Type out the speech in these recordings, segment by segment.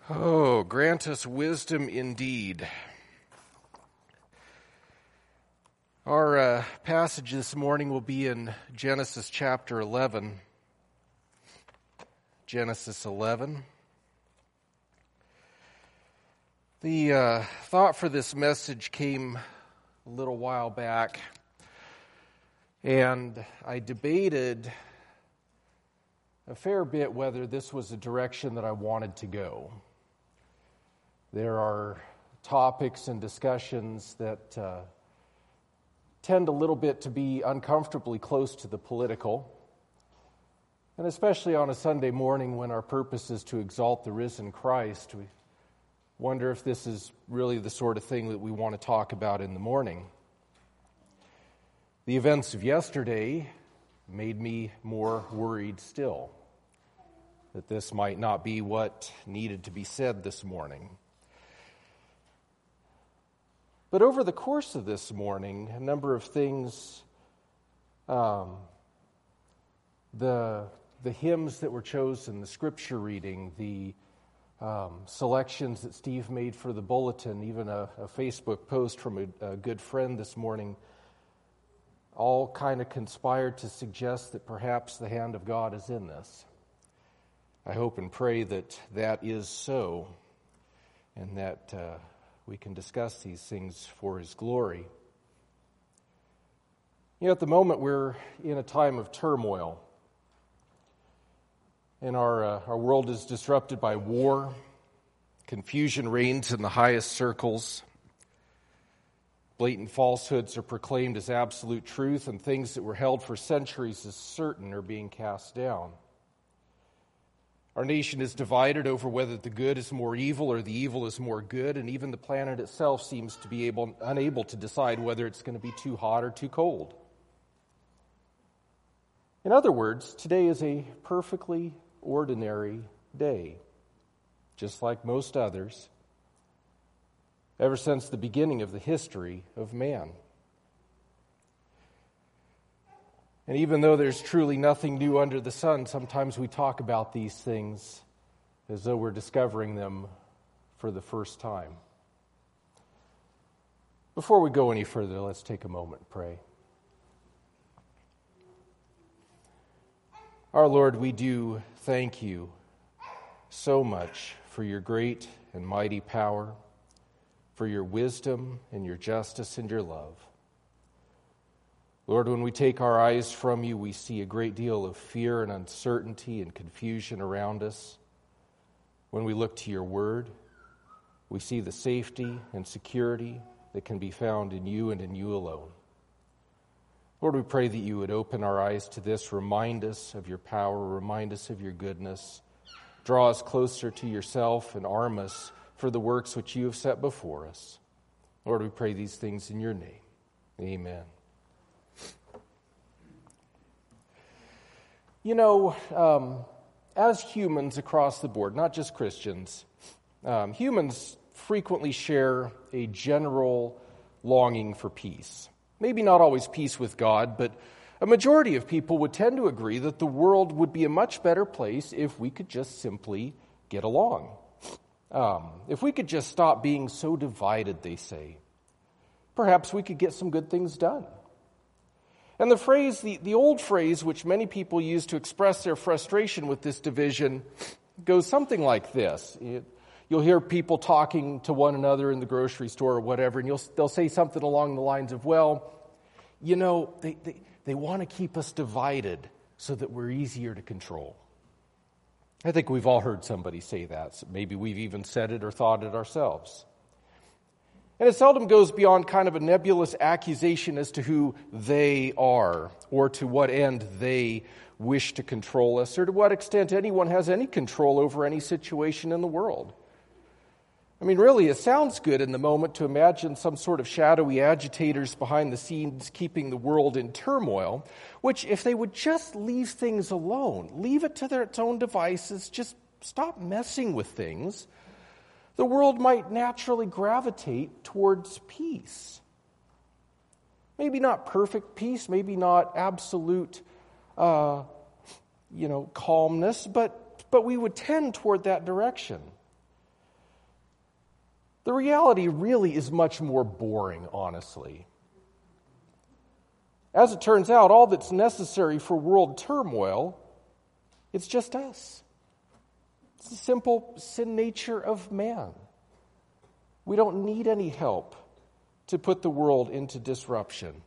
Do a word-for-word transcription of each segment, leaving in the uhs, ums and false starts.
Oh, grant us wisdom indeed. Our uh, passage this morning will be in Genesis chapter eleven. Genesis eleven. The uh, thought for this message came a little while back, and I debated a fair bit whether this was a direction that I wanted to go. There are topics and discussions that uh, tend a little bit to be uncomfortably close to the political, and especially on a Sunday morning when our purpose is to exalt the risen Christ, we wonder if this is really the sort of thing that we want to talk about in the morning. The events of yesterday made me more worried still that this might not be what needed to be said this morning. But over the course of this morning, a number of things, um, the the hymns that were chosen, the scripture reading, the um, selections that Steve made for the bulletin, even a, a Facebook post from a, a good friend this morning, all kind of conspired to suggest that perhaps the hand of God is in this. I hope and pray that that is so, and that uh, we can discuss these things for His glory. You know, at the moment we're in a time of turmoil, and our uh, our world is disrupted by war. Confusion reigns in the highest circles. Blatant falsehoods are proclaimed as absolute truth, and things that were held for centuries as certain are being cast down. Our nation is divided over whether the good is more evil or the evil is more good, and even the planet itself seems to be able, unable to decide whether it's going to be too hot or too cold. In other words, today is a perfectly ordinary day, just like most others, ever since the beginning of the history of man. And even though there's truly nothing new under the sun, sometimes we talk about these things as though we're discovering them for the first time. Before we go any further, let's take a moment and pray. Our Lord, we do thank you so much for your great and mighty power, for your wisdom and your justice and your love. Lord, when we take our eyes from you, we see a great deal of fear and uncertainty and confusion around us. When we look to your word, we see the safety and security that can be found in you and in you alone. Lord, we pray that you would open our eyes to this, remind us of your power, remind us of your goodness, draw us closer to yourself and arm us for the works which you have set before us. Lord, we pray these things in your name. Amen. You know, um, as humans across the board, not just Christians, um, humans frequently share a general longing for peace. Maybe not always peace with God, but a majority of people would tend to agree that the world would be a much better place if we could just simply get along. Um, if we could just stop being so divided, they say, perhaps we could get some good things done. And the phrase, the, the old phrase, which many people use to express their frustration with this division, goes something like this. It, you'll hear people talking to one another in the grocery store or whatever, and you'll, they'll say something along the lines of, well, you know, they, they, they want to keep us divided so that we're easier to control. I think we've all heard somebody say that. So maybe we've even said it or thought it ourselves. And it seldom goes beyond kind of a nebulous accusation as to who they are or to what end they wish to control us or to what extent anyone has any control over any situation in the world. I mean, really, it sounds good in the moment to imagine some sort of shadowy agitators behind the scenes keeping the world in turmoil, which if they would just leave things alone, leave it to their its own devices, just stop messing with things, the world might naturally gravitate towards peace. Maybe not perfect peace, maybe not absolute, uh, you know, calmness, but but we would tend toward that direction. The reality really is much more boring, honestly. As it turns out, all that's necessary for world turmoil, it's just us. It's the simple sin nature of man. We don't need any help to put the world into disruption.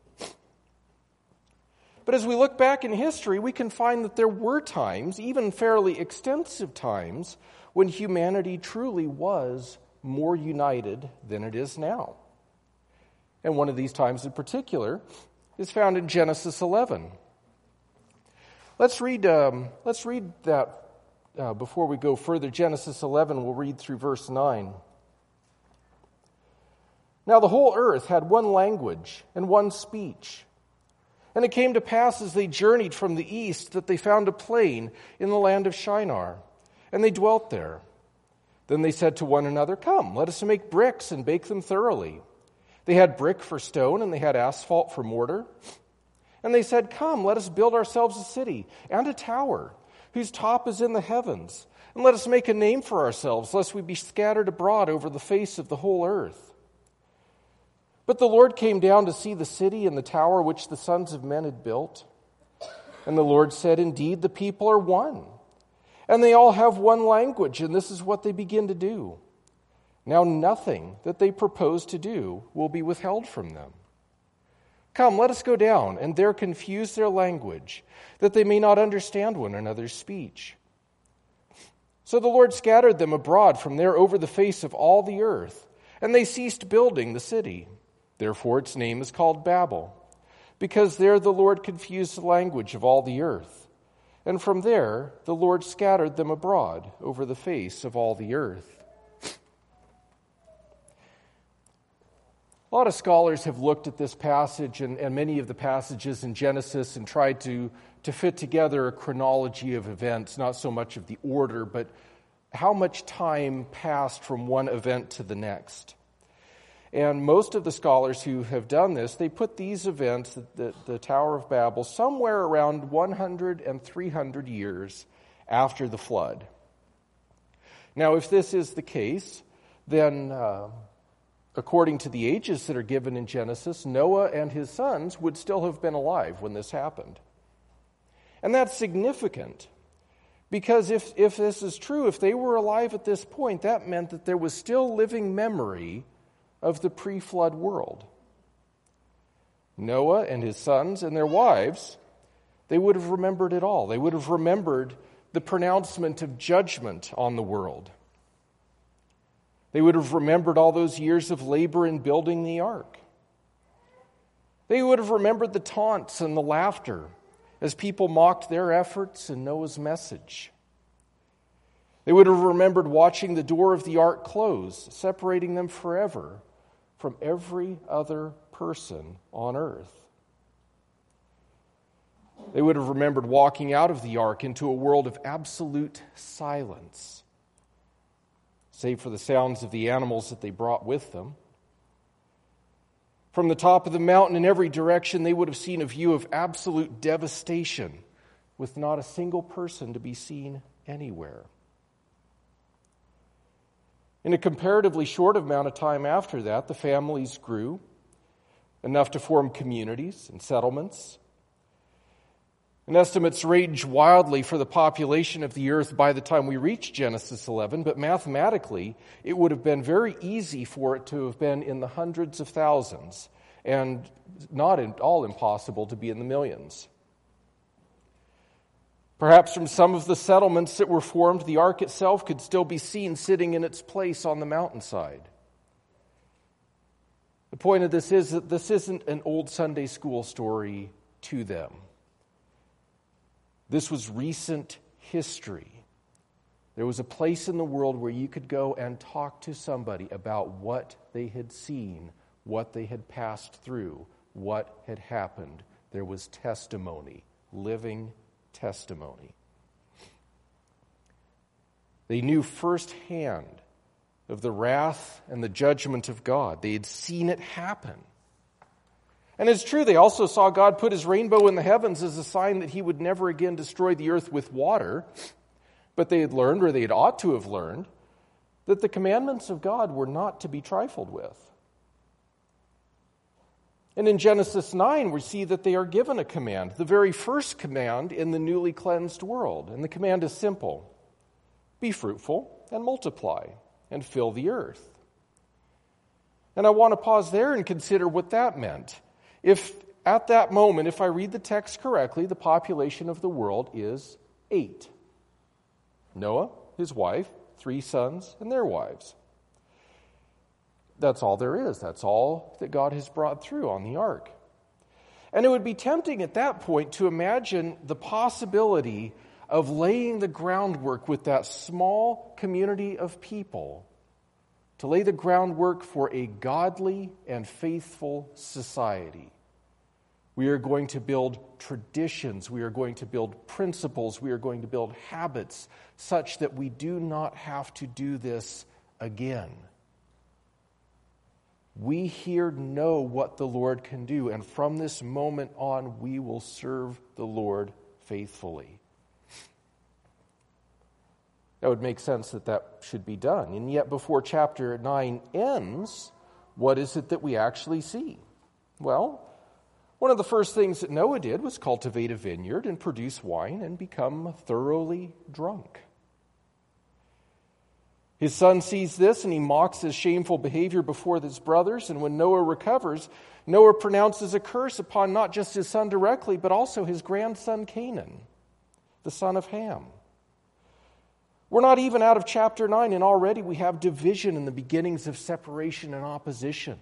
But as we look back in history, we can find that there were times, even fairly extensive times, when humanity truly was more united than it is now. And one of these times in particular is found in Genesis eleven. Let's read, um, let's read that uh, before we go further. Genesis eleven, we'll read through verse nine. Now the whole earth had one language and one speech. And it came to pass as they journeyed from the east that they found a plain in the land of Shinar, and they dwelt there. Then they said to one another, "Come, let us make bricks and bake them thoroughly." They had brick for stone, and they had asphalt for mortar. And they said, "Come, let us build ourselves a city and a tower, whose top is in the heavens, and let us make a name for ourselves, lest we be scattered abroad over the face of the whole earth." But the Lord came down to see the city and the tower which the sons of men had built. And the Lord said, "Indeed, the people are one, and they all have one language, and this is what they begin to do. Now nothing that they propose to do will be withheld from them. Come, let us go down, and there confuse their language, that they may not understand one another's speech." So the Lord scattered them abroad from there over the face of all the earth, and they ceased building the city. Therefore its name is called Babel, because there the Lord confused the language of all the earth. And from there the Lord scattered them abroad over the face of all the earth. A lot of scholars have looked at this passage and, and many of the passages in Genesis and tried to, to fit together a chronology of events, not so much of the order, but how much time passed from one event to the next. And most of the scholars who have done this, they put these events, the, the Tower of Babel, somewhere around one hundred and three hundred years after the flood. Now, if this is the case, then uh, according to the ages that are given in Genesis, Noah and his sons would still have been alive when this happened. And that's significant, because if, if this is true, if they were alive at this point, that meant that there was still living memory of the pre-flood world. Noah and his sons and their wives, they would have remembered it all. They would have remembered the pronouncement of judgment on the world. They would have remembered all those years of labor in building the ark. They would have remembered the taunts and the laughter as people mocked their efforts and Noah's message. They would have remembered watching the door of the ark close, separating them forever from every other person on earth. They would have remembered walking out of the ark into a world of absolute silence, save for the sounds of the animals that they brought with them. From the top of the mountain in every direction, they would have seen a view of absolute devastation, with not a single person to be seen anywhere. In a comparatively short amount of time after that, the families grew enough to form communities and settlements. And estimates range wildly for the population of the earth by the time we reach Genesis eleven, but mathematically, it would have been very easy for it to have been in the hundreds of thousands, and not at all impossible to be in the millions. Perhaps from some of the settlements that were formed, the ark itself could still be seen sitting in its place on the mountainside. The point of this is that this isn't an old Sunday school story to them. This was recent history. There was a place in the world where you could go and talk to somebody about what they had seen, what they had passed through, what had happened. There was testimony, living testimony. They knew firsthand of the wrath and the judgment of God. They had seen it happen. And it's true, they also saw God put his rainbow in the heavens as a sign that he would never again destroy the earth with water. But they had learned, or they had ought to have learned, that the commandments of God were not to be trifled with. And in Genesis nine, we see that they are given a command, the very first command in the newly cleansed world. And the command is simple: be fruitful and multiply and fill the earth. And I want to pause there and consider what that meant. If at that moment, if I read the text correctly, the population of the world is eight. Noah, his wife, three sons, and their wives. That's all there is. That's all that God has brought through on the ark. And it would be tempting at that point to imagine the possibility of laying the groundwork with that small community of people, to lay the groundwork for a godly and faithful society. We are going to build traditions. We are going to build principles. We are going to build habits such that we do not have to do this again. We here know what the Lord can do, and from this moment on, we will serve the Lord faithfully. That would make sense that that should be done. And yet, before chapter nine ends, what is it that we actually see? Well, one of the first things that Noah did was cultivate a vineyard and produce wine and become thoroughly drunk. His son sees this and he mocks his shameful behavior before his brothers. And when Noah recovers, Noah pronounces a curse upon not just his son directly, but also his grandson Canaan, the son of Ham. We're not even out of chapter nine, and already we have division and the beginnings of separation and opposition.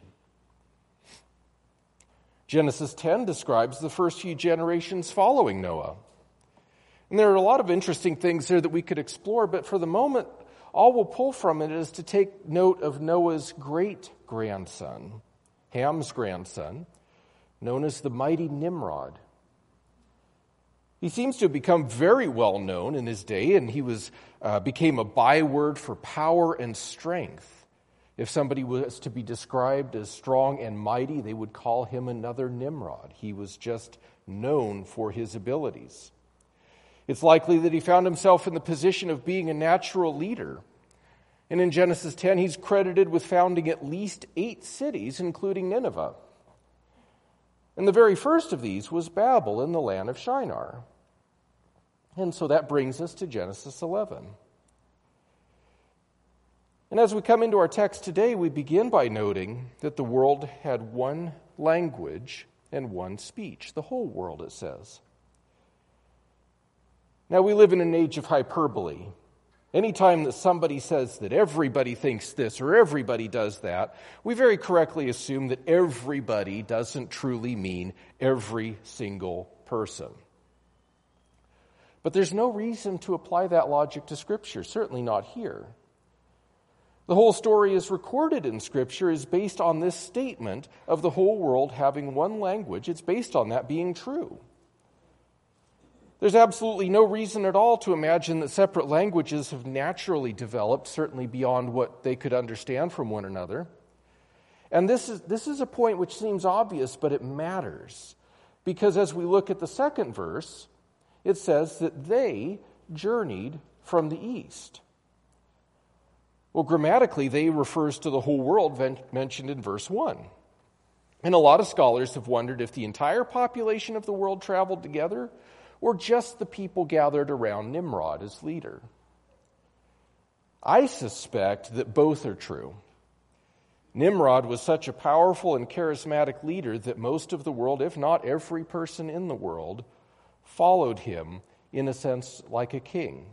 Genesis ten describes the first few generations following Noah. And there are a lot of interesting things there that we could explore, but for the moment, all we'll pull from it is to take note of Noah's great-grandson, Ham's grandson, known as the mighty Nimrod. He seems to have become very well known in his day, and he was uh, became a byword for power and strength. If somebody was to be described as strong and mighty, they would call him another Nimrod. He was just known for his abilities. It's likely that he found himself in the position of being a natural leader. And in Genesis ten, he's credited with founding at least eight cities, including Nineveh. And the very first of these was Babel in the land of Shinar. And so that brings us to Genesis eleven. And as we come into our text today, we begin by noting that the world had one language and one speech. The whole world, it says. Now, we live in an age of hyperbole. Anytime that somebody says that everybody thinks this or everybody does that, we very correctly assume that everybody doesn't truly mean every single person. But there's no reason to apply that logic to Scripture, certainly not here. The whole story is recorded in Scripture is based on this statement of the whole world having one language. It's based on that being true. There's absolutely no reason at all to imagine that separate languages have naturally developed, certainly beyond what they could understand from one another. And this is, this is a point which seems obvious, but it matters. Because as we look at the second verse, it says that they journeyed from the east. Well, grammatically, they refers to the whole world mentioned in verse one. And a lot of scholars have wondered if the entire population of the world traveled together or just the people gathered around Nimrod as leader. I suspect that both are true. Nimrod was such a powerful and charismatic leader that most of the world, if not every person in the world, followed him in a sense like a king.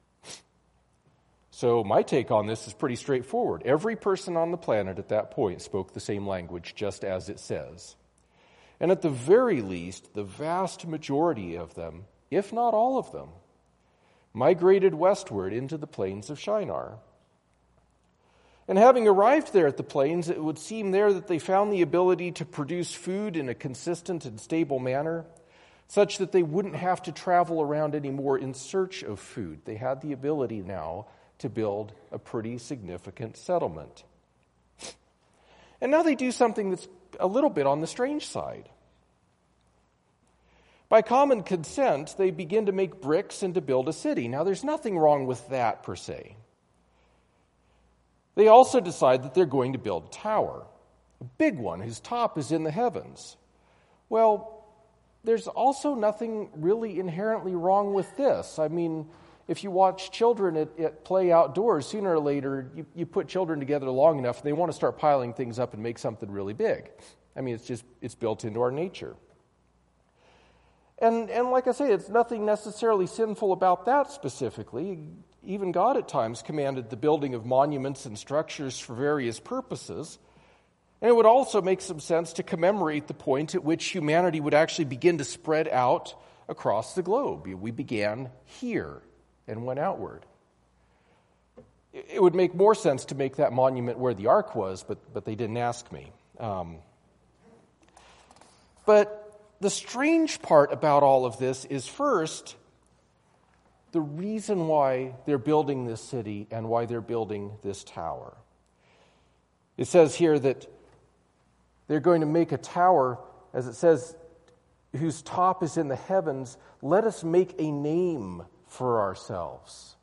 So my take on this is pretty straightforward. Every person on the planet at that point spoke the same language, just as it says. And at the very least, the vast majority of them, if not all of them, migrated westward into the plains of Shinar. And having arrived there at the plains, it would seem there that they found the ability to produce food in a consistent and stable manner, such that they wouldn't have to travel around anymore in search of food. They had the ability now to build a pretty significant settlement. And now they do something that's a little bit on the strange side. By common consent, they begin to make bricks and to build a city. Now, there's nothing wrong with that per se. They also decide that they're going to build a tower, a big one whose top is in the heavens. Well, there's also nothing really inherently wrong with this. I mean, if you watch children at, at play outdoors, sooner or later, you, you put children together long enough, and they want to start piling things up and make something really big. I mean, it's just, it's built into our nature. And, and like I say, it's nothing necessarily sinful about that specifically. Even God at times commanded the building of monuments and structures for various purposes. And it would also make some sense to commemorate the point at which humanity would actually begin to spread out across the globe. We began here and went outward. It would make more sense to make that monument where the ark was, but, but they didn't ask me. Um, but the strange part about all of this is, first, the reason why they're building this city and why they're building this tower. It says here that they're going to make a tower, as it says, whose top is in the heavens. Let us make a name for ourselves.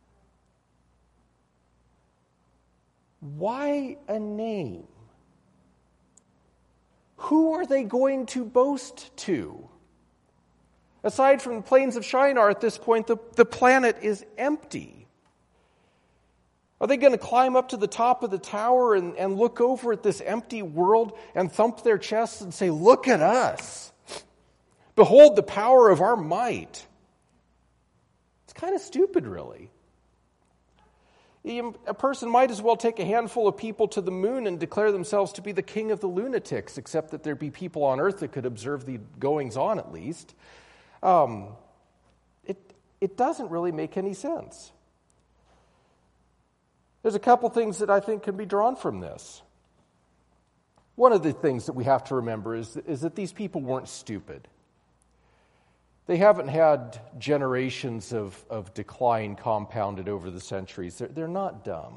Why a name? Who are they going to boast to? Aside from the plains of Shinar at this point, the, the planet is empty. Are they going to climb up to the top of the tower and, and look over at this empty world and thump their chests and say, "Look at us. Behold the power of our might"? It's kind of stupid, really. A person might as well take a handful of people to the moon and declare themselves to be the king of the lunatics, except that there be people on earth that could observe the goings-on at least. Um, it, it doesn't really make any sense. There's a couple things that I think can be drawn from this. One of the things that we have to remember is, is that these people weren't stupid. They haven't had generations of, of decline compounded over the centuries. They're, they're not dumb.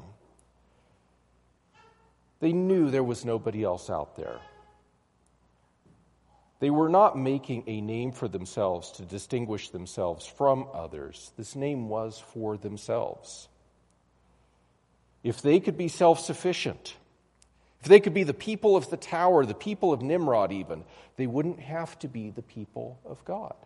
They knew there was nobody else out there. They were not making a name for themselves to distinguish themselves from others. This name was for themselves. If they could be self-sufficient, if they could be the people of the tower, the people of Nimrod even, they wouldn't have to be the people of God.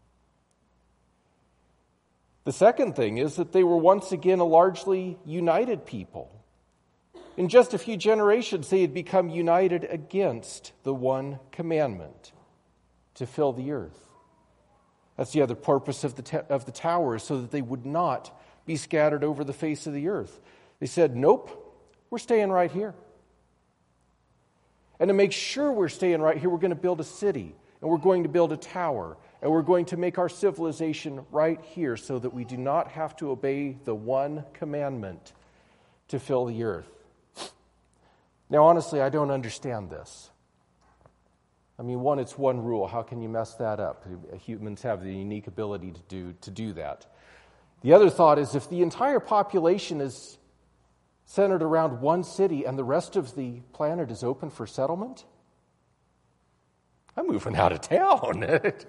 The second thing is that they were once again a largely united people. In just a few generations, they had become united against the one commandment, to fill the earth. That's the other purpose of the te- of the tower, so that they would not be scattered over the face of the earth. They said, "Nope, we're staying right here. And to make sure we're staying right here, we're going to build a city, and we're going to build a tower, and we're going to make our civilization right here so that we do not have to obey the one commandment to fill the earth." Now, honestly, I don't understand this. I mean, one, it's one rule. How can you mess that up? Humans have the unique ability to do, to do that. The other thought is, if the entire population is centered around one city and the rest of the planet is open for settlement, I'm moving out of town.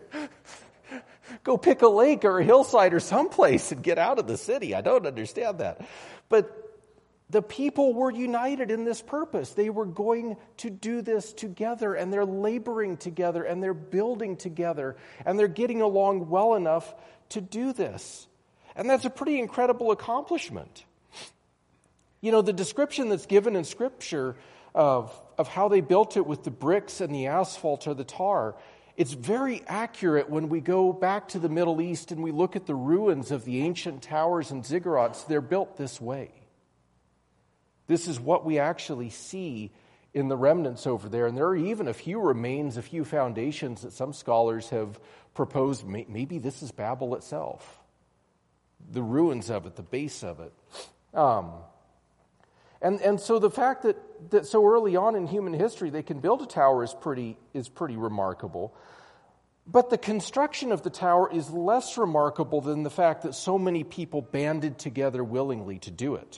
Go pick a lake or a hillside or someplace and get out of the city. I don't understand that. But the people were united in this purpose. They were going to do this together, and they're laboring together, and they're building together, and they're getting along well enough to do this. And that's a pretty incredible accomplishment. You know, the description that's given in Scripture of, of how they built it with the bricks and the asphalt or the tar, it's very accurate when we go back to the Middle East and we look at the ruins of the ancient towers and ziggurats. They're built this way. This is what we actually see in the remnants over there. And there are even a few remains, a few foundations that some scholars have proposed. Maybe this is Babel itself. The ruins of it, the base of it. Um, and and so the fact that, that so early on in human history they can build a tower is pretty is pretty remarkable. But the construction of the tower is less remarkable than the fact that so many people banded together willingly to do it.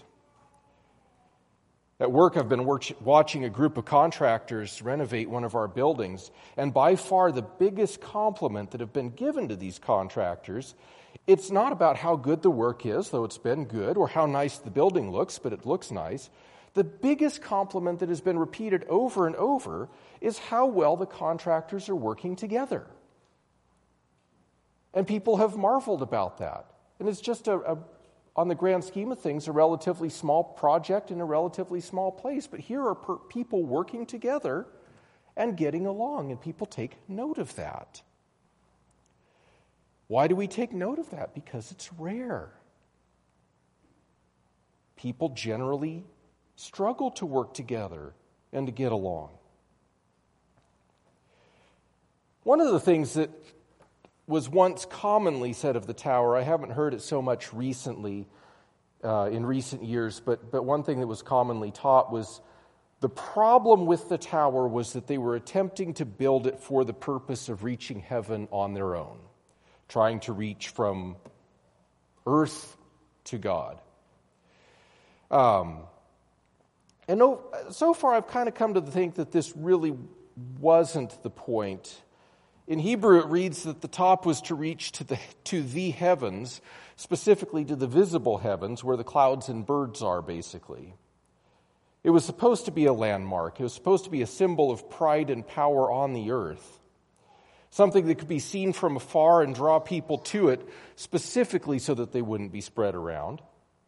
At work, I've been watching a group of contractors renovate one of our buildings, and by far the biggest compliment that have been given to these contractors, it's not about how good the work is, though it's been good, or how nice the building looks, but it looks nice. The biggest compliment that has been repeated over and over is how well the contractors are working together. And people have marveled about that. And it's just, a, a, on the grand scheme of things, a relatively small project in a relatively small place. But here are per- people working together and getting along, and people take note of that. Why do we take note of that? Because it's rare. People generally struggle to work together and to get along. One of the things that was once commonly said of the tower, I haven't heard it so much recently, uh, in recent years, but, but one thing that was commonly taught was the problem with the tower was that they were attempting to build it for the purpose of reaching heaven on their own, trying to reach from earth to God. Um, and so far I've kind of come to think that this really wasn't the point. In Hebrew it reads that the top was to reach to the to the heavens, specifically to the visible heavens where the clouds and birds are, basically. It was supposed to be a landmark. It was supposed to be a symbol of pride and power on the earth. Something that could be seen from afar and draw people to it, specifically so that they wouldn't be spread around.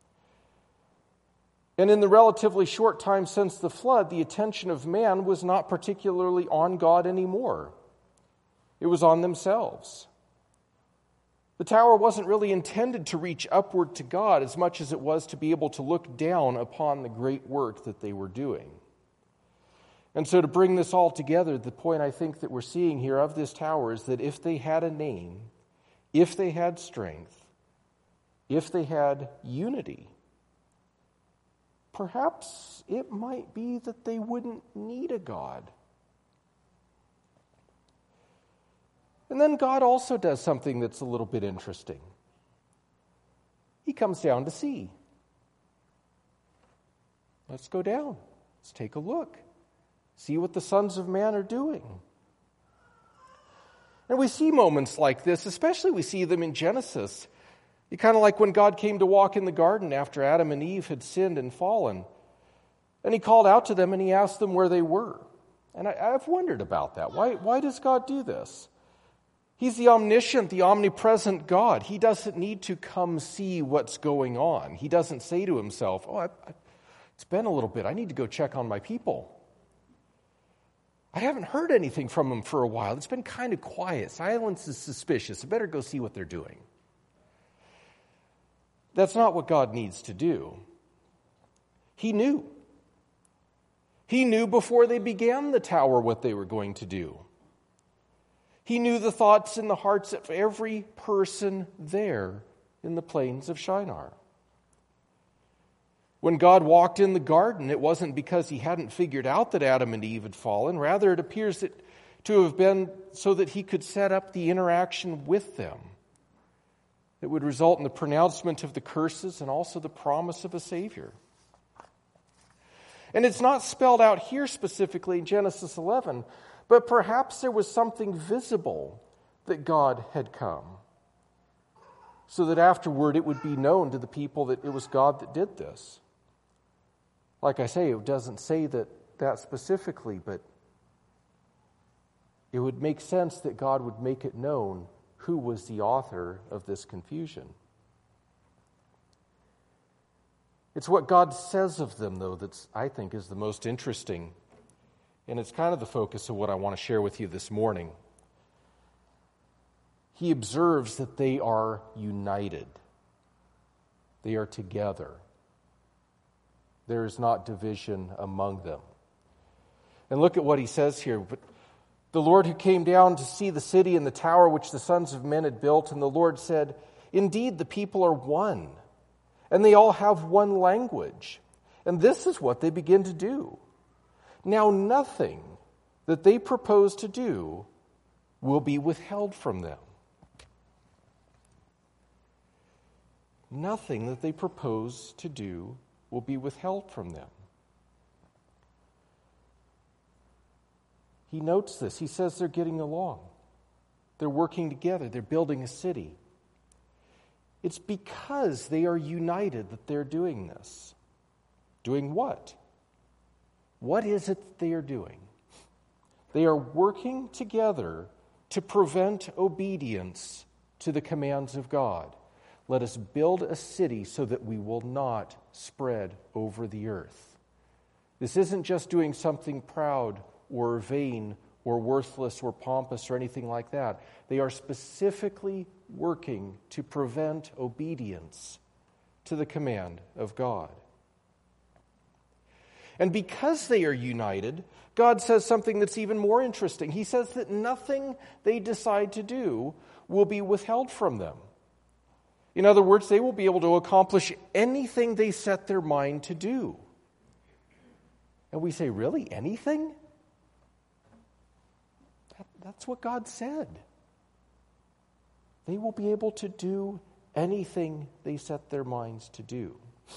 And in the relatively short time since the flood, the attention of man was not particularly on God anymore. It was on themselves. The tower wasn't really intended to reach upward to God as much as it was to be able to look down upon the great work that they were doing. And so to bring this all together, the point I think that we're seeing here of this tower is that if they had a name, if they had strength, if they had unity, perhaps it might be that they wouldn't need a God. And then God also does something that's a little bit interesting. He comes down to see. Let's go down. Let's take a look. See what the sons of man are doing. And we see moments like this, especially we see them in Genesis. You kind of like when God came to walk in the garden after Adam and Eve had sinned and fallen. And he called out to them and he asked them where they were. And I, I've wondered about that. Why, why does God do this? He's the omniscient, the omnipresent God. He doesn't need to come see what's going on. He doesn't say to himself, oh, I, I, it's been a little bit. I need to go check on my people. I haven't heard anything from them for a while. It's been kind of quiet. Silence is suspicious. I better go see what they're doing. That's not what God needs to do. He knew. He knew before they began the tower what they were going to do. He knew the thoughts in the hearts of every person there in the plains of Shinar. When God walked in the garden, it wasn't because he hadn't figured out that Adam and Eve had fallen. Rather, it appears that to have been so that he could set up the interaction with them that would result in the pronouncement of the curses and also the promise of a Savior. And it's not spelled out here specifically in Genesis eleven, but perhaps there was something visible that God had come, so that afterward it would be known to the people that it was God that did this. Like I say, it doesn't say that, that specifically, but it would make sense that God would make it known who was the author of this confusion. It's what God says of them, though, that's, I think, is the most interesting. And it's kind of the focus of what I want to share with you this morning. He observes that they are united. They are together. There is not division among them. And look at what he says here. But the Lord who came down to see the city and the tower which the sons of men had built, and the Lord said, indeed, the people are one, and they all have one language. And this is what they begin to do. Now nothing that they propose to do will be withheld from them. Nothing that they propose to do will be withheld from them. He notes this. He says they're getting along. They're working together. They're building a city. It's because they are united that they're doing this. Doing what? What is it that they are doing? They are working together to prevent obedience to the commands of God. Let us build a city so that we will not spread over the earth. This isn't just doing something proud or vain or worthless or pompous or anything like that. They are specifically working to prevent obedience to the command of God. And because they are united, God says something that's even more interesting. He says that nothing they decide to do will be withheld from them. In other words, they will be able to accomplish anything they set their mind to do. And we say, really? Anything? That, that's what God said. They will be able to do anything they set their minds to do.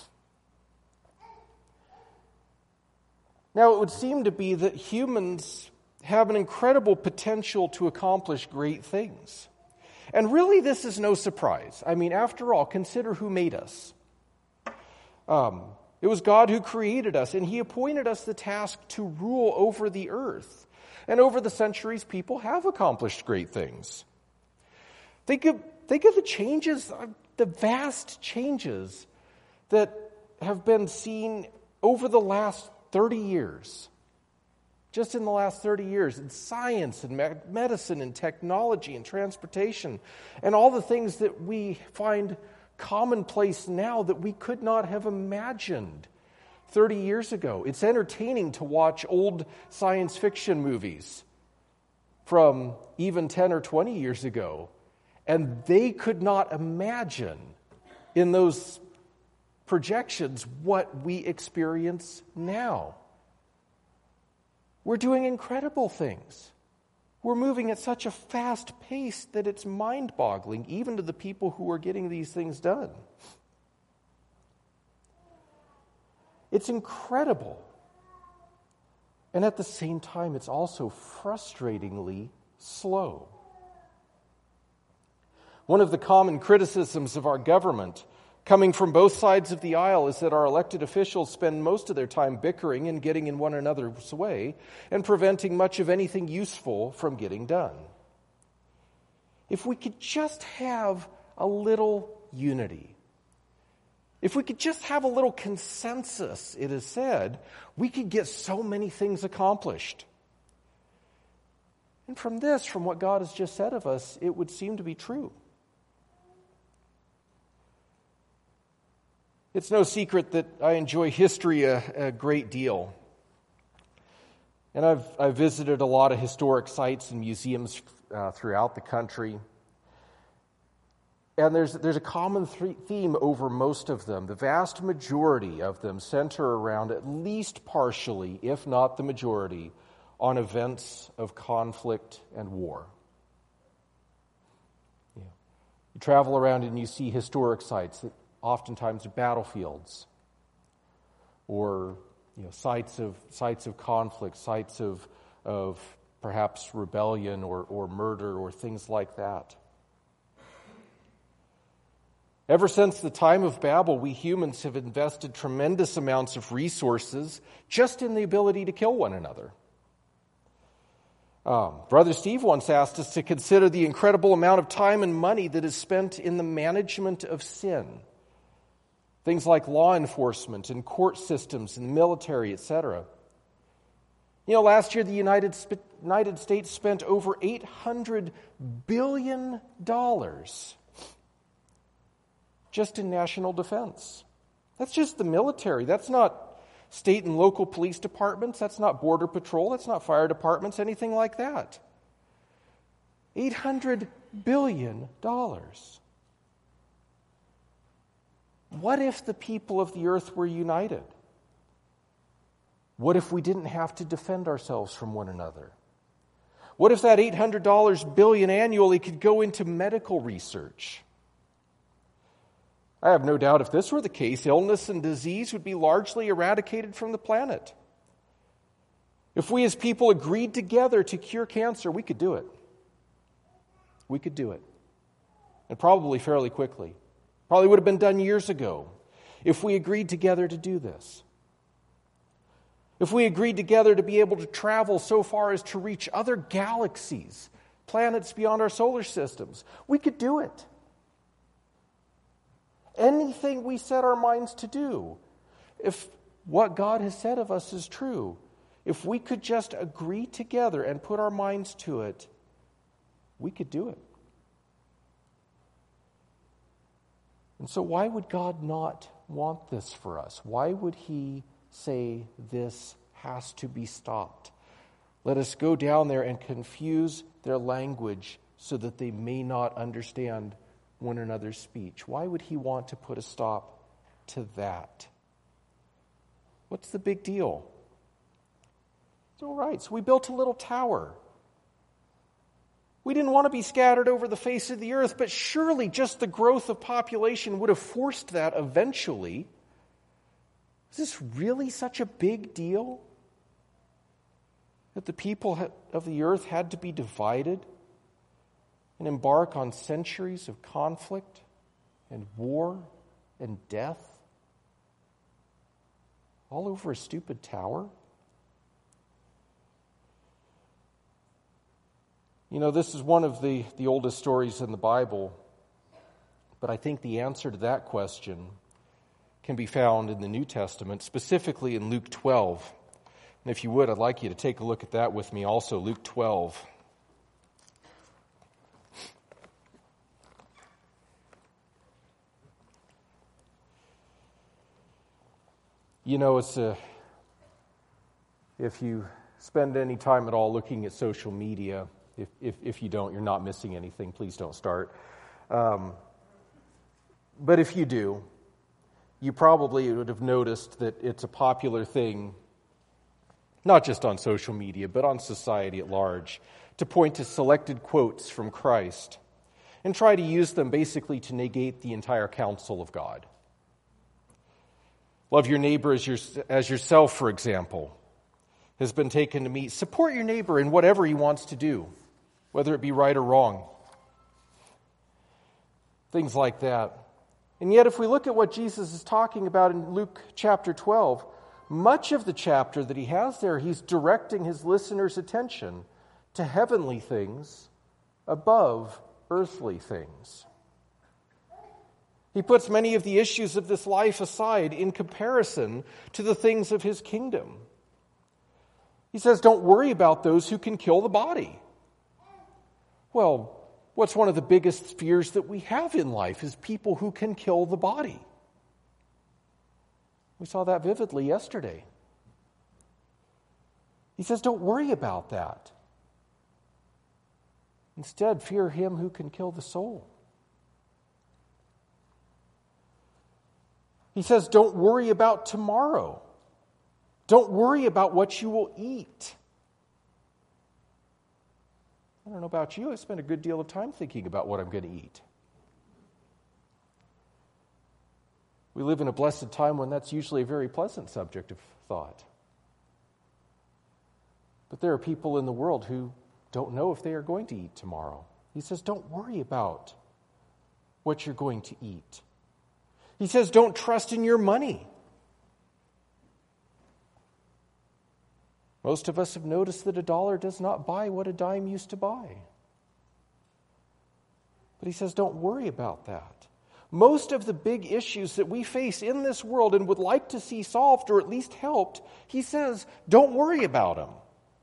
Now, it would seem to be that humans have an incredible potential to accomplish great things. And really, this is no surprise. I mean, after all, consider who made us. Um, it was God who created us, and He appointed us the task to rule over the earth. And over the centuries, people have accomplished great things. Think of, think of the changes, the vast changes that have been seen over the last thirty years. Just in the last thirty years, in science and medicine and technology and transportation and all the things that we find commonplace now that we could not have imagined thirty years ago. It's entertaining to watch old science fiction movies from even ten or twenty years ago, and they could not imagine in those projections what we experience now. We're doing incredible things. We're moving at such a fast pace that it's mind-boggling, even to the people who are getting these things done. It's incredible. And at the same time, it's also frustratingly slow. One of the common criticisms of our government, coming from both sides of the aisle, is that our elected officials spend most of their time bickering and getting in one another's way and preventing much of anything useful from getting done. If we could just have a little unity, if we could just have a little consensus, it is said, we could get so many things accomplished. And from this, from what God has just said of us, it would seem to be true. It's no secret that I enjoy history a, a great deal. And I've, I've visited a lot of historic sites and museums uh, throughout the country. And there's, there's a common th- theme over most of them. The vast majority of them center around, at least partially, if not the majority, on events of conflict and war. Yeah. You travel around and you see historic sites that oftentimes are battlefields, or you know, sites of sites of conflict, sites of of perhaps rebellion or, or murder or things like that. Ever since the time of Babel, we humans have invested tremendous amounts of resources just in the ability to kill one another. Um, Brother Steve once asked us to consider the incredible amount of time and money that is spent in the management of sin. Things like law enforcement and court systems and military, et cetera. You know, last year the United, Sp- United States spent over eight hundred billion dollars just in national defense. That's just the military. That's not state and local police departments. That's not border patrol. That's not fire departments, anything like that. eight hundred billion dollars. What if the people of the earth were united? What if we didn't have to defend ourselves from one another? What if that eight hundred billion dollars annually could go into medical research? I have no doubt if this were the case, illness and disease would be largely eradicated from the planet. If we as people agreed together to cure cancer, we could do it. We could do it. And probably fairly quickly. Probably would have been done years ago if we agreed together to do this. if we agreed together to be able to travel so far as to reach other galaxies, planets beyond our solar systems, we could do it. Anything we set our minds to do, if what God has said of us is true, if we could just agree together and put our minds to it, we could do it. And so why would God not want this for us? Why would he say this has to be stopped? Let us go down there and confuse their language so that they may not understand one another's speech. Why would he want to put a stop to that? What's the big deal? It's all right. So we built a little tower. We didn't want to be scattered over the face of the earth, but surely just the growth of population would have forced that eventually. Is this really such a big deal? That the people of the earth had to be divided and embark on centuries of conflict and war and death all over a stupid tower? You know, this is one of the, the oldest stories in the Bible, but I think the answer to that question can be found in the New Testament, specifically in Luke twelve. And if you would, I'd like you to take a look at that with me also, Luke twelve. You know, it's a, if you spend any time at all looking at social media, if if, if you don't, you're not missing anything. Please don't start. Um, but if you do, you probably would have noticed that it's a popular thing, not just on social media, but on society at large, to point to selected quotes from Christ and try to use them basically to negate the entire counsel of God. Love your neighbor as, your, as yourself, for example, has been taken to mean support your neighbor in whatever he wants to do, whether it be right or wrong. Things like that. And yet, if we look at what Jesus is talking about in Luke chapter twelve, much of the chapter that he has there, he's directing his listeners' attention to heavenly things above earthly things. He puts many of the issues of this life aside in comparison to the things of his kingdom. He says, don't worry about those who can kill the body. Well, what's one of the biggest fears that we have in life is people who can kill the body. We saw that vividly yesterday. He says, don't worry about that. Instead, fear him who can kill the soul. He says, don't worry about tomorrow. Don't worry about what you will eat. I don't know about you, I spend a good deal of time thinking about what I'm going to eat. We live in a blessed time when that's usually a very pleasant subject of thought. But there are people in the world who don't know if they are going to eat tomorrow. He says, don't worry about what you're going to eat. He says, don't trust in your money. Most of us have noticed that a dollar does not buy what a dime used to buy. But he says, don't worry about that. Most of the big issues that we face in this world and would like to see solved or at least helped, he says, don't worry about them.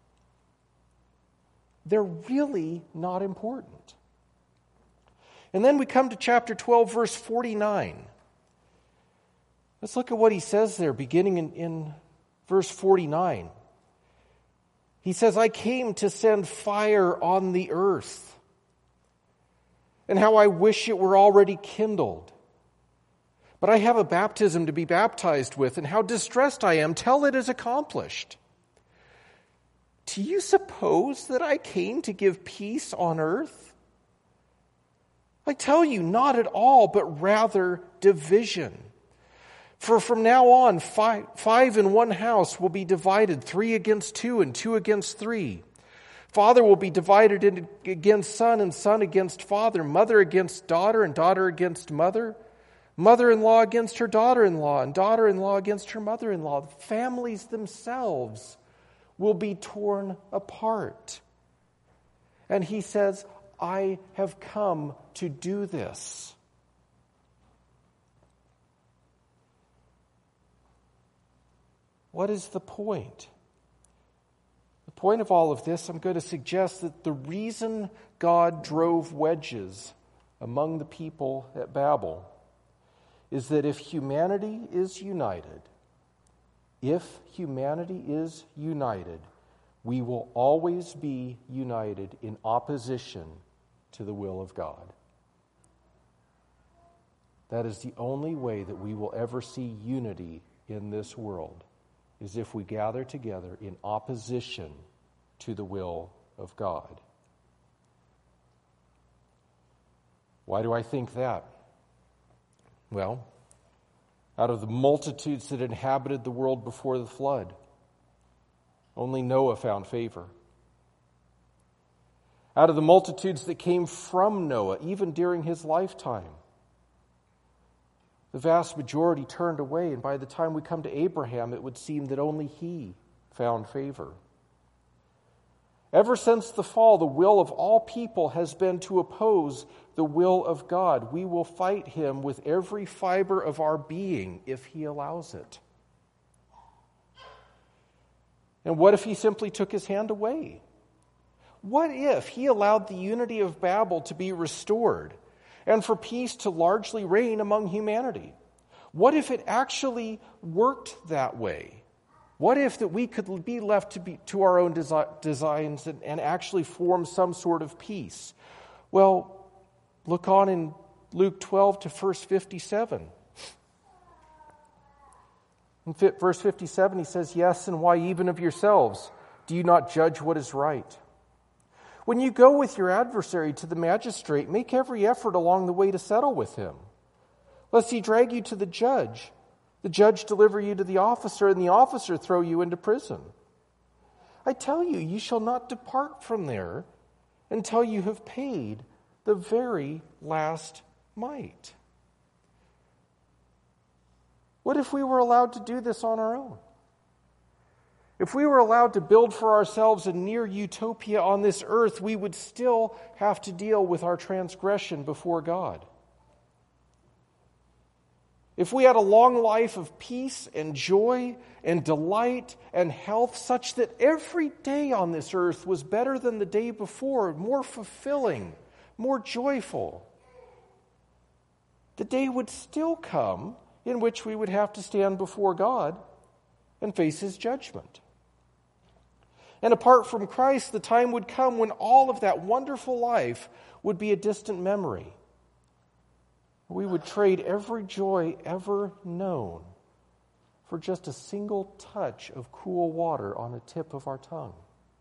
They're really not important. And then we come to chapter twelve, verse forty-nine. Let's look at what he says there, beginning in, in verse forty-nine. He says, I came to send fire on the earth, and how I wish it were already kindled. But I have a baptism to be baptized with, and how distressed I am till it is accomplished. Do you suppose that I came to give peace on earth? I tell you, not at all, but rather division. For from now on, five, five in one house will be divided, three against two and two against three. Father will be divided in, against son and son against father, mother against daughter and daughter against mother, mother-in-law against her daughter-in-law, and daughter-in-law against her mother-in-law. Families themselves will be torn apart. And he says, I have come to do this. What is the point? The point of all of this, I'm going to suggest that the reason God drove wedges among the people at Babel is that if humanity is united, if humanity is united, we will always be united in opposition to the will of God. That is the only way that we will ever see unity in this world, is if we gather together in opposition to the will of God. Why do I think that? Well, out of the multitudes that inhabited the world before the flood, only Noah found favor. Out of the multitudes that came from Noah, even during his lifetime, the vast majority turned away, and by the time we come to Abraham, it would seem that only he found favor. Ever since the fall, the will of all people has been to oppose the will of God. We will fight him with every fiber of our being if he allows it. And what if he simply took his hand away? What if he allowed the unity of Babel to be restored and for peace to largely reign among humanity? What if it actually worked that way? What if that we could be left to be to our own desi- designs and, and actually form some sort of peace? Well, look on in Luke twelve to verse fifty-seven. In verse fifty-seven, he says, "Yes, and why even of yourselves do you not judge what is right? When you go with your adversary to the magistrate, make every effort along the way to settle with him, lest he drag you to the judge, the judge deliver you to the officer, and the officer throw you into prison. I tell you, you shall not depart from there until you have paid the very last mite." What if we were allowed to do this on our own? If we were allowed to build for ourselves a near utopia on this earth, we would still have to deal with our transgression before God. If we had a long life of peace and joy and delight and health, such that every day on this earth was better than the day before, more fulfilling, more joyful, the day would still come in which we would have to stand before God and face his judgment. And apart from Christ, the time would come when all of that wonderful life would be a distant memory. We would trade every joy ever known for just a single touch of cool water on the tip of our tongue.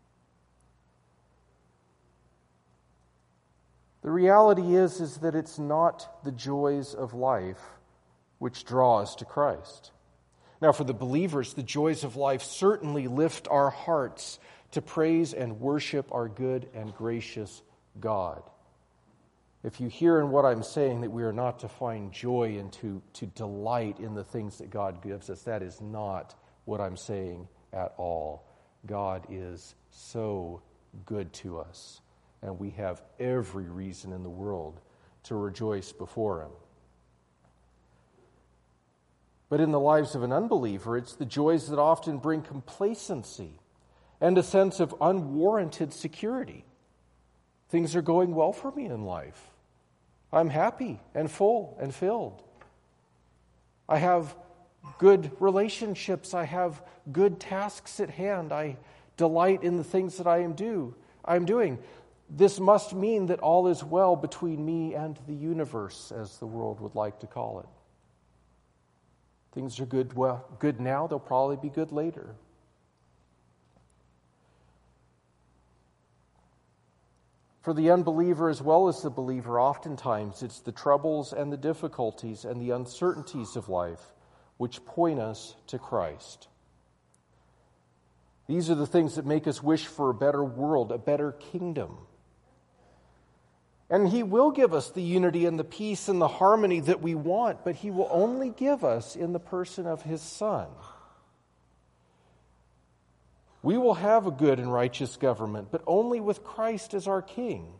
The reality is, is that it's not the joys of life which draw us to Christ. Now, for the believers, the joys of life certainly lift our hearts to praise and worship our good and gracious God. If you hear in what I'm saying that we are not to find joy and to, to delight in the things that God gives us, that is not what I'm saying at all. God is so good to us, and we have every reason in the world to rejoice before him. But in the lives of an unbeliever, it's the joys that often bring complacency and a sense of unwarranted security. Things are going well for me in life. I'm happy and full and filled. I have good relationships. I have good tasks at hand. I delight in the things that I am do. I'm doing. This must mean that all is well between me and the universe, as the world would like to call it. Things are good, well, good now. They'll probably be good later. For the unbeliever as well as the believer, oftentimes it's the troubles and the difficulties and the uncertainties of life which point us to Christ. These are the things that make us wish for a better world, a better kingdom. And He will give us the unity and the peace and the harmony that we want, but He will only give us in the person of His Son. We will have a good and righteous government, but only with Christ as our King.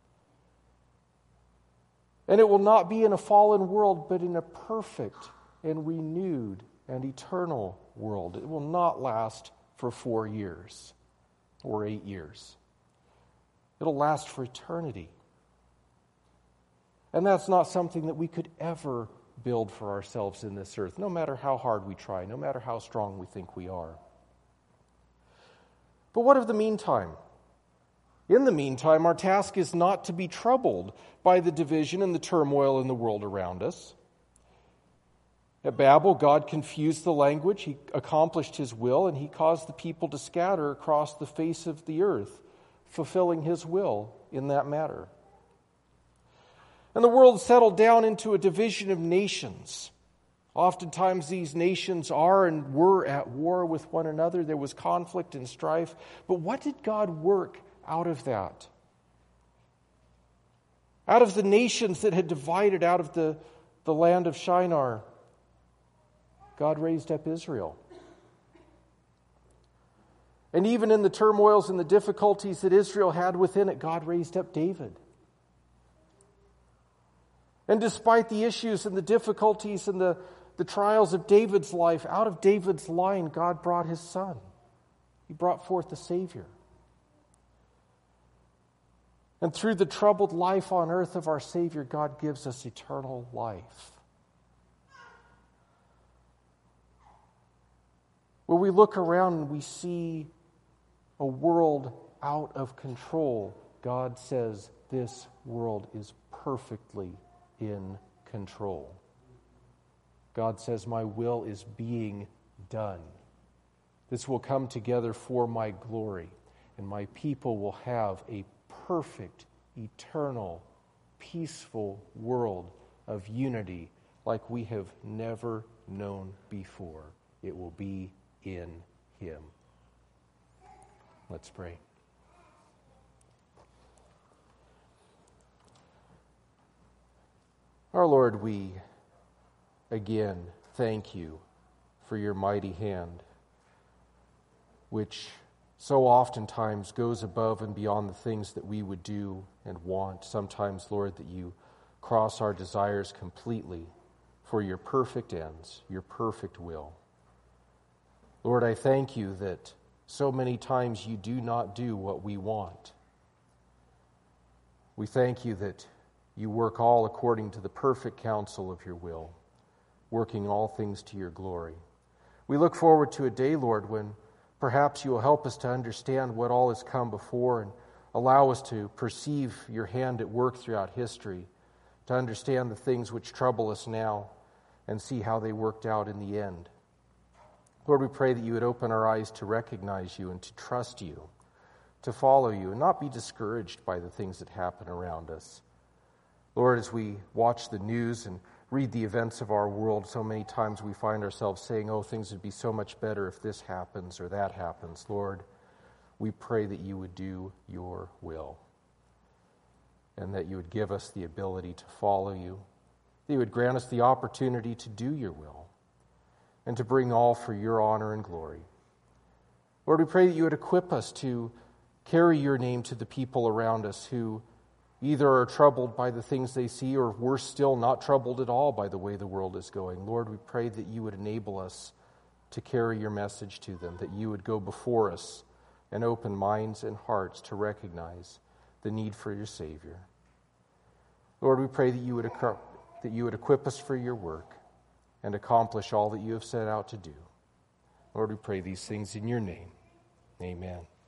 And it will not be in a fallen world, but in a perfect and renewed and eternal world. It will not last for four years or eight years. It'll last for eternity. And that's not something that we could ever build for ourselves in this earth, no matter how hard we try, no matter how strong we think we are. But what of the meantime? In the meantime, our task is not to be troubled by the division and the turmoil in the world around us. At Babel, God confused the language, He accomplished His will, and He caused the people to scatter across the face of the earth, fulfilling His will in that matter. And the world settled down into a division of nations. Oftentimes these nations are and were at war with one another. There was conflict and strife. But what did God work out of that? Out of the nations that had divided out of the, the land of Shinar, God raised up Israel. And even in the turmoils and the difficulties that Israel had within it, God raised up David. And despite the issues and the difficulties and the, the trials of David's life, out of David's line, God brought His Son. He brought forth the Savior. And through the troubled life on earth of our Savior, God gives us eternal life. When we look around and we see a world out of control, God says this world is perfectly in control. God says, my will is being done. This will come together for my glory, and my people will have a perfect, eternal, peaceful world of unity like we have never known before. It will be in Him. Let's pray. Our Lord, we again thank You for Your mighty hand, which so oftentimes goes above and beyond the things that we would do and want. Sometimes, Lord, that You cross our desires completely for Your perfect ends, Your perfect will. Lord, I thank You that so many times You do not do what we want. We thank You that You work all according to the perfect counsel of Your will, working all things to Your glory. We look forward to a day, Lord, when perhaps You will help us to understand what all has come before and allow us to perceive Your hand at work throughout history, to understand the things which trouble us now and see how they worked out in the end. Lord, we pray that You would open our eyes to recognize You and to trust You, to follow You, and not be discouraged by the things that happen around us. Lord, as we watch the news and read the events of our world, so many times we find ourselves saying, oh, things would be so much better if this happens or that happens. Lord, we pray that You would do Your will and that You would give us the ability to follow You, that You would grant us the opportunity to do Your will and to bring all for Your honor and glory. Lord, we pray that You would equip us to carry Your name to the people around us who either are troubled by the things they see or, worse still, not troubled at all by the way the world is going. Lord, we pray that You would enable us to carry Your message to them, that You would go before us and open minds and hearts to recognize the need for Your Savior. Lord, we pray that You would equip, that You would equip us for Your work and accomplish all that You have set out to do. Lord, we pray these things in Your name. Amen.